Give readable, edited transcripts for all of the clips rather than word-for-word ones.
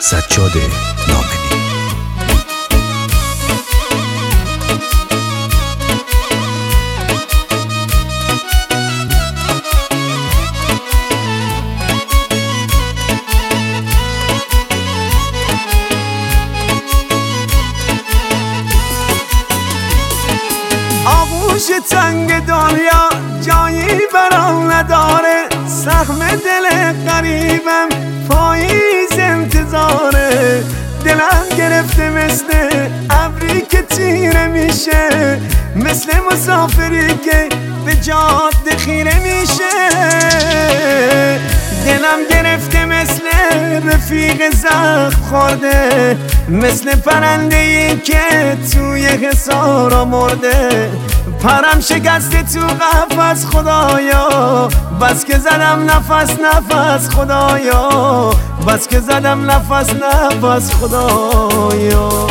سجاد نامنی. آغوش تنگ دنیا جایی برام نداره، سهم دل غریبم پاییز انتظاره. دلم گرفته مثل ابری که تیره میشه، مثل مسافری که به جاده خیره میشه. دلم گرفته مثل رفیق زخم خورده، مثل پرنده‌ای که توی حصار مرده. پرم شکسته تو قفس خدایا، بس که زدم نفس نفس خدایا، بس که زدم نفس نفس خدایا.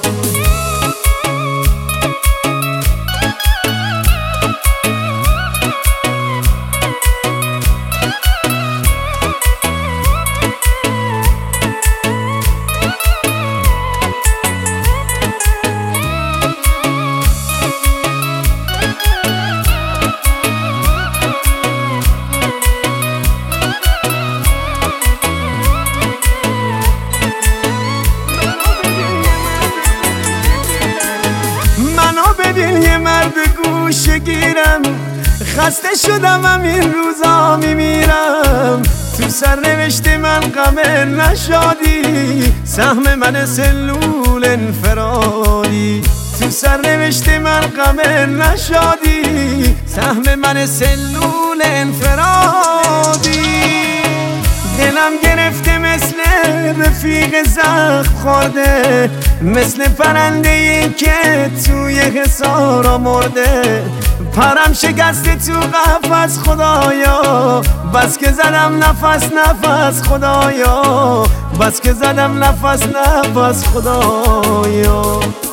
ببین یه مرد گوشه گیرم، خسته شدم این روزا میمیرم. تو سرنوشت من غم نشادی، سهم من سلول انفرادی. تو سرنوشت من غم نشادی، سهم من سلول انفرادی. دلم گرفته مثل رفیق زخم خورده، مثل پرنده‌ای که توی حصار مرده. پرم شکسته تو قفس خدایا، بس که زدم نفس نفس خدایا، بس که زدم نفس نفس خدایا.